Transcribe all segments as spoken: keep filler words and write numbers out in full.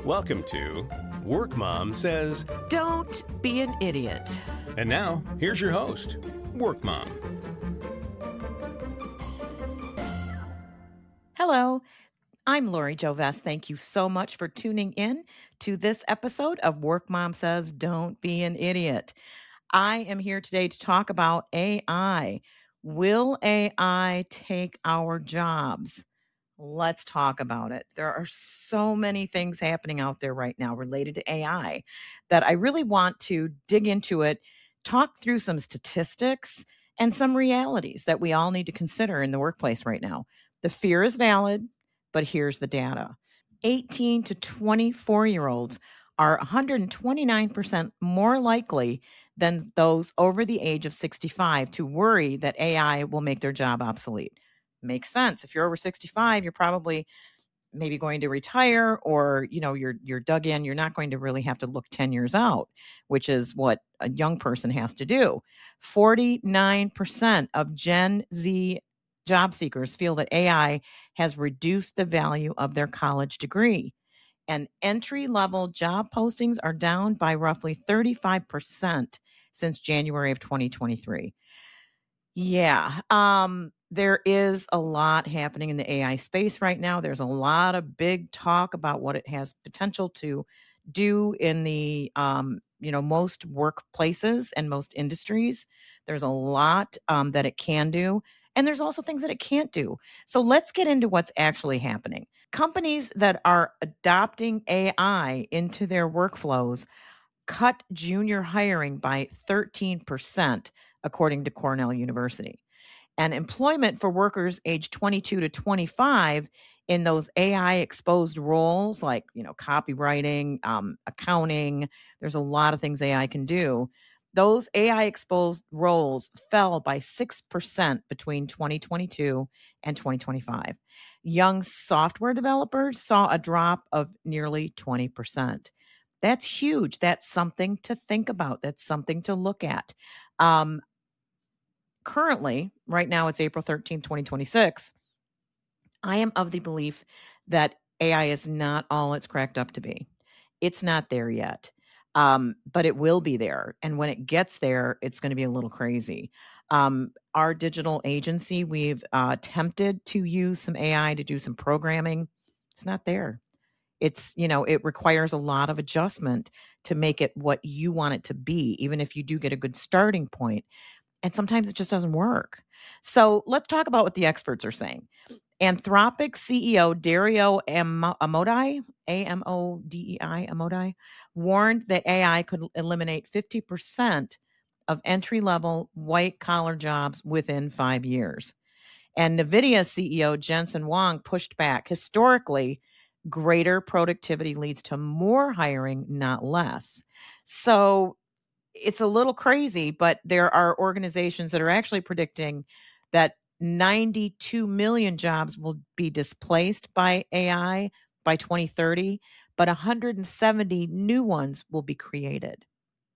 Welcome to Work Mom Says. Don't be an idiot. And now, here's your host, Work Mom. Hello, I'm Lori Jo Vest. Thank you so much for tuning in to this episode of Work Mom Says, Don't Be an Idiot. I am here today to talk about A I. Will A I take our jobs? Let's talk about it. There are so many things happening out there right now related to A I that I really want to dig into it, talk through some statistics and some realities that we all need to consider in the workplace right now. The fear is valid, but here's the data. eighteen to twenty-four year olds are one hundred twenty-nine percent more likely than those over the age of sixty-five to worry that A I will make their job obsolete. Makes sense. If you're over sixty-five, you're probably maybe going to retire, or, you know, you're you're dug in. You're not going to really have to look ten years out, which is what a young person has to do. forty-nine percent of Gen Z job seekers feel that A I has reduced the value of their college degree. And entry-level job postings are down by roughly thirty-five percent since January of twenty twenty-three. Yeah, um, there is a lot happening in the A I space right now. There's a lot of big talk about what it has potential to do in the, um, you know, most workplaces and most industries. There's a lot um, that it can do, and there's also things that it can't do. So let's get into what's actually happening. Companies that are adopting A I into their workflows cut junior hiring by thirteen percent, according to Cornell University. And employment for workers aged twenty-two to twenty-five in those A I exposed roles like, you know, copywriting, um, accounting, there's a lot of things A I can do. Those A I exposed roles fell by six percent between twenty twenty-two and twenty twenty-five. Young software developers saw a drop of nearly twenty percent. That's huge. That's something to think about. That's something to look at. Um, currently, right now, it's April thirteenth, twenty twenty-six. I am of the belief that A I is not all it's cracked up to be. It's not there yet, um, but it will be there. And when it gets there, it's going to be a little crazy. Um, our digital agency, we've uh, attempted to use some A I to do some programming. It's not there. It's, you know, it requires a lot of adjustment to make it what you want it to be, even if you do get a good starting point. And sometimes it just doesn't work. So let's talk about what the experts are saying. Anthropic C E O Dario Am- Amodei, A M O D E I, Amodei, warned that A I could eliminate fifty percent of entry-level white-collar jobs within five years. And NVIDIA C E O Jensen Huang pushed back. Historically, greater productivity leads to more hiring, not less. So it's a little crazy, but there are organizations that are actually predicting that ninety-two million jobs will be displaced by A I by twenty thirty, but one hundred seventy new ones will be created.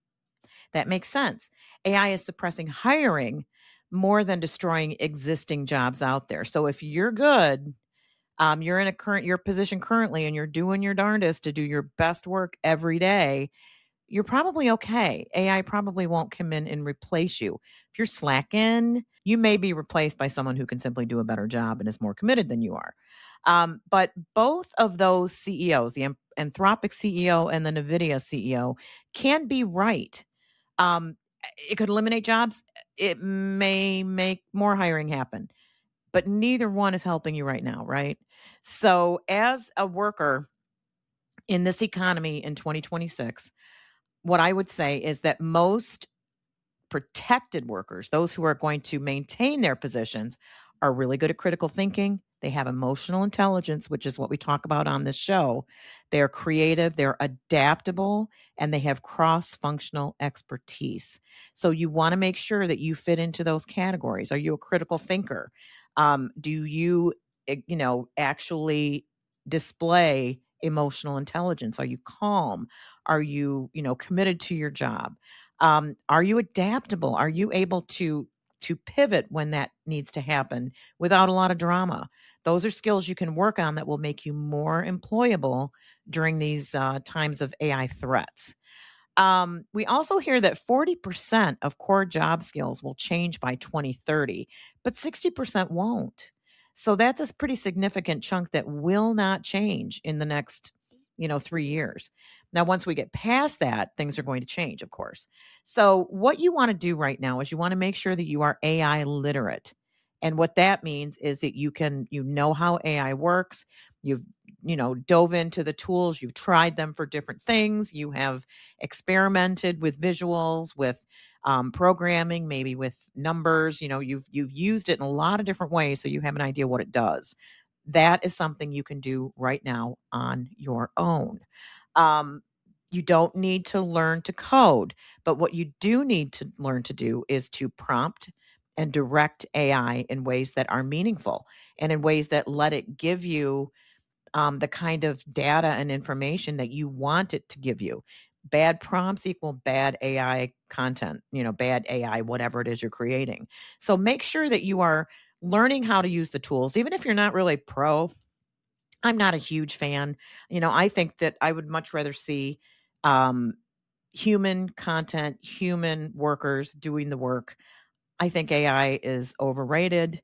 That makes sense. A I is suppressing hiring more than destroying existing jobs out there. So if you're good, Um, you're in a current your position currently, and you're doing your darndest to do your best work every day, you're probably okay. A I probably won't come in and replace you. If you're slacking, you may be replaced by someone who can simply do a better job and is more committed than you are. Um, but both of those C E Os, the Anthropic C E O and the NVIDIA C E O, can be right. Um, it could eliminate jobs. It may make more hiring happen, but neither one is helping you right now, right? So as a worker in this economy in twenty twenty-six, what I would say is that most protected workers, those who are going to maintain their positions, are really good at critical thinking. They have emotional intelligence, which is what we talk about on this show. They're creative, they're adaptable, and they have cross-functional expertise. So you want to make sure that you fit into those categories. Are you a critical thinker? Um, do you, eh, you know, actually display emotional intelligence? Are you calm? Are you, you know, committed to your job? Um, are you adaptable? Are you able to to pivot when that needs to happen without a lot of drama. Those are skills you can work on that will make you more employable during these uh, times of A I threats. Um, we also hear that forty percent of core job skills will change by twenty thirty, but sixty percent won't. So that's a pretty significant chunk that will not change in the next, you know, three years. Now, once we get past that, things are going to change, of course. So what you want to do right now is you want to make sure that you are A I literate. And what that means is that you can, you know how A I works. You've, you know, dove into the tools. You've tried them for different things. You have experimented with visuals, with um, programming, maybe with numbers. You know, you've you've used it in a lot of different ways, so you have an idea what it does. That is something you can do right now on your own. Um, you don't need to learn to code, but what you do need to learn to do is to prompt and direct A I in ways that are meaningful and in ways that let it give you um, the kind of data and information that you want it to give you. Bad prompts equal bad A I content, you know, bad A I, whatever it is you're creating. So make sure that you are learning how to use the tools, even if you're not really pro. I'm not a huge fan. You know, I think that I would much rather see um, human content, human workers doing the work. I think A I is overrated.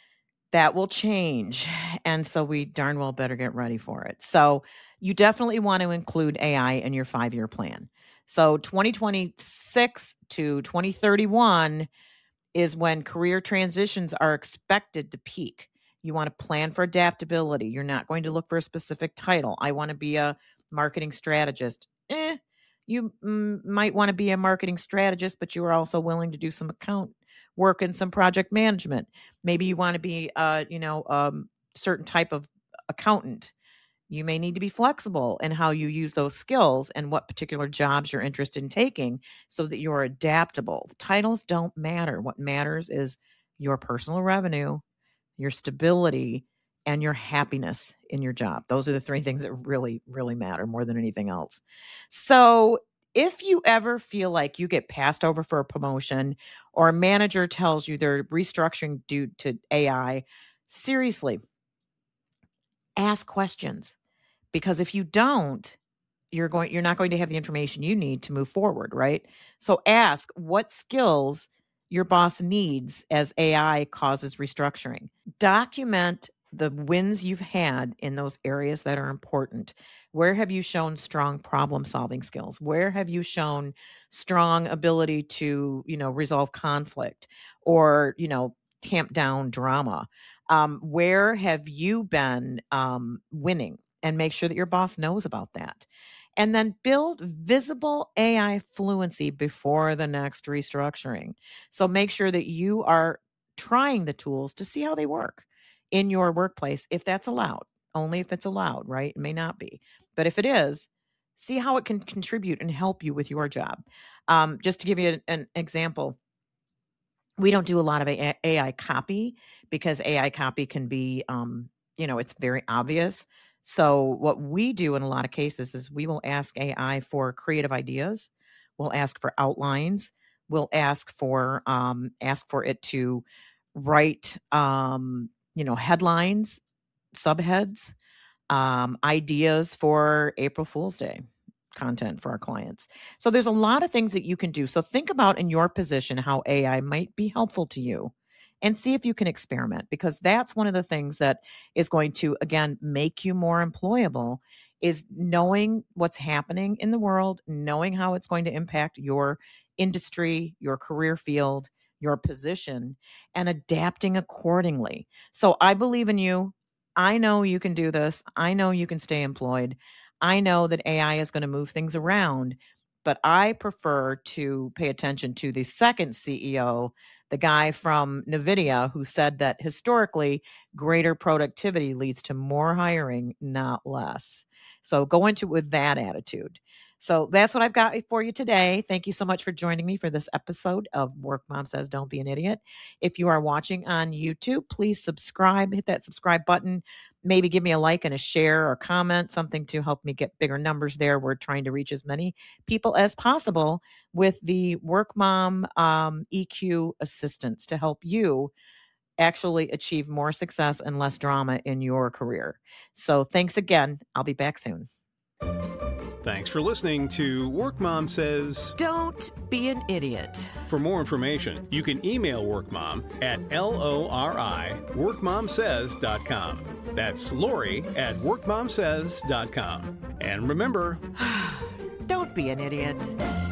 That will change. And so we darn well better get ready for it. So you definitely want to include A I in your five-year plan. So twenty twenty-six to twenty thirty-one is when career transitions are expected to peak. You want to plan for adaptability. You're not going to look for a specific title. I want to be a marketing strategist. Eh, you mm, might want to be a marketing strategist, but you are also willing to do some account work and some project management. Maybe you want to be, uh, you know, um, certain type of accountant. You may need to be flexible in how you use those skills and what particular jobs you're interested in taking so that you're adaptable. The titles don't matter. What matters is your personal revenue, your stability, and your happiness in your job. Those are the three things that really, really matter more than anything else. So if you ever feel like you get passed over for a promotion or a manager tells you they're restructuring due to A I, seriously, ask questions. Because if you don't, you're going you're not going to have the information you need to move forward, right? So ask what skills your boss needs as A I causes restructuring. Document the wins you've had in those areas that are important. Where have you shown strong problem-solving skills? Where have you shown strong ability to, you know, resolve conflict or, you know, tamp down drama? Um, where have you been um, winning? And make sure that your boss knows about that. And then build visible A I fluency before the next restructuring. So make sure that you are trying the tools to see how they work in your workplace, if that's allowed, only if it's allowed, right? It may not be. But if it is, see how it can contribute and help you with your job. Um, just to give you an, an example, we don't do a lot of A I copy because A I copy can be, um, you know, it's very obvious. So what we do in a lot of cases is we will ask A I for creative ideas. We'll ask for outlines. We'll ask for um, ask for it to write, um, you know, headlines, subheads, um, ideas for April Fool's Day content for our clients. So there's a lot of things that you can do. So think about in your position how A I might be helpful to you and see if you can experiment, because that's one of the things that is going to, again, make you more employable is knowing what's happening in the world, knowing how it's going to impact your industry, your career field, your position, and adapting accordingly. So I believe in you. I know you can do this. I know you can stay employed. I know that A I is going to move things around, but I prefer to pay attention to the second C E O, the guy from NVIDIA, who said that historically greater productivity leads to more hiring, not less. So go into it with that attitude. So that's what I've got for you today. Thank you so much for joining me for this episode of Work Mom Says Don't Be an Idiot. If you are watching on YouTube, please subscribe, hit that subscribe button. Maybe give me a like and a share or comment, something to help me get bigger numbers there. We're trying to reach as many people as possible with the Work Mom um, E Q assistance to help you actually achieve more success and less drama in your career. So thanks again. I'll be back soon. Thanks for listening to Work Mom Says Don't Be an Idiot. For more information, you can email WorkMom at L O R I work mom says dot com. That's Lori at work mom says dot com. And remember, Don't be an idiot.